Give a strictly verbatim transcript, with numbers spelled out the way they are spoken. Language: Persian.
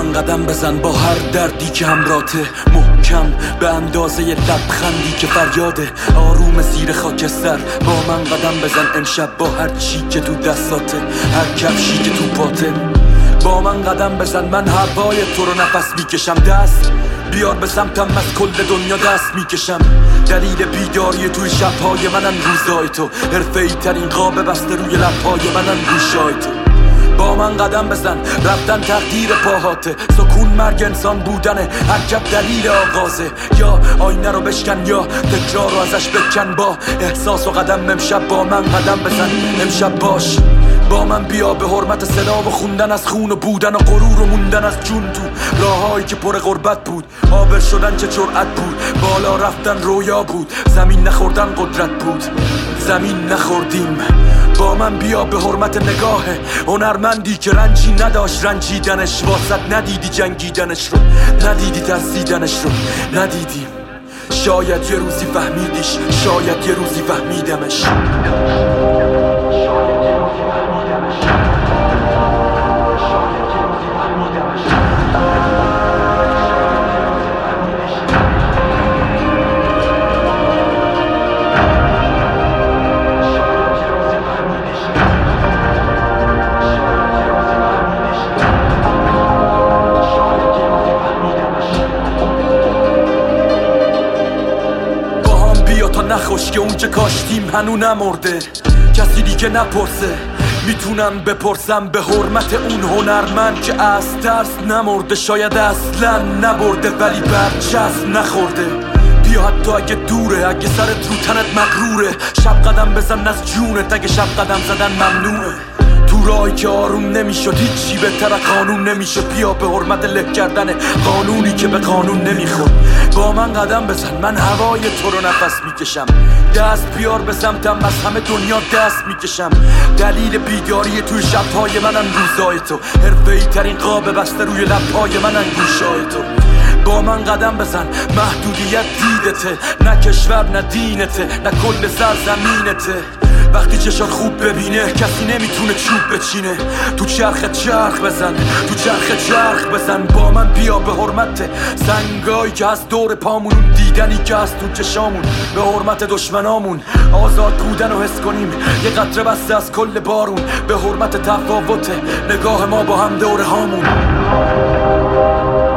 من قدم بزن با هر دردی که همراته، محکم به اندازه لبخندی که فریاده. آروم زیر خاکستر با من قدم بزن امشب با هر چی که تو دستاته، هر کفشی که تو پاته. با من قدم بزن من هوای تو رو نفس میکشم. دست بیار به سمتم از کل دنیا دست میکشم. دلیل بیداری توی شبهای منن روزای تو، حرفه‌ای ترین قاب بسته روی لبهای منن گوشای تو. با من قدم بزن رفتن تقدیر پاهاته، سکون مرگ انسان بودنه، حرکت دلیل آغازه. یا آینه رو بشکن یا تکرار رو ازش بکن. با احساس و قدم امشب با من قدم بزن. امشب باش با من بیا به حرمت صدا و خوندن از خون و بودن و غرور و موندن از جون تو راههایی که پر غربت بود. عابر شدن چه جرأت بود، بالا رفتن رویا بود، زمین نخوردن قدرت بود، زمین نخوردیم. با من بیا به حرمت نگاه هنرمندی که رنجی نداشت رنجیدنش، واسط ندیدی جنگیدنش رو، ندیدی ترسیدنش رو، ندیدی. شاید یه روزی فهمیدیش، شاید یه روزی فهمیدمش. نخوش که اون چه کاشتیم هنو نمرده، کسی دیگه نپرسه. میتونم بپرسم به حرمت اون هنرمند که از ترس نمرده، شاید اصلا نبرده ولی برچسب نخورده. بیا حتی اگه دوره، اگه سرت رو تنت مغروره، شب قدم بزن از جونت اگه شب قدم زدن ممنوعه. تو راهی که آروم نمیشد هیچی بهتر قانون نمیشد. بیا به حرمت لک کردن قانونی که به قانون نمیخورد. با من قدم بزن من هوای تو رو نفس میکشم. دست بیار به سمتم از همه دنیا دست میکشم. دلیل بیداری توی شبهای منن روزای تو، حرفه‌ای ترین قاب بسته روی لبهای منن گوشای تو. با من قدم بزن محدودیت دیدته، نه کشور نه دینته نه کل سرزمینته. وقتی چشات خوب ببینه کسی نمیتونه چوب بچینه. تو چرخ چرخ بزن، تو چرخ چرخ بزن. با من بیا به حرمت سنگایی که از دور پامون، اون دیدنی که از تو چشامون، به حرمت دشمنامون آزاد بودن و حس کنیم یه قطره بسته از کل بارون. به حرمت تفاوت نگاه ما با هم دوره هامون.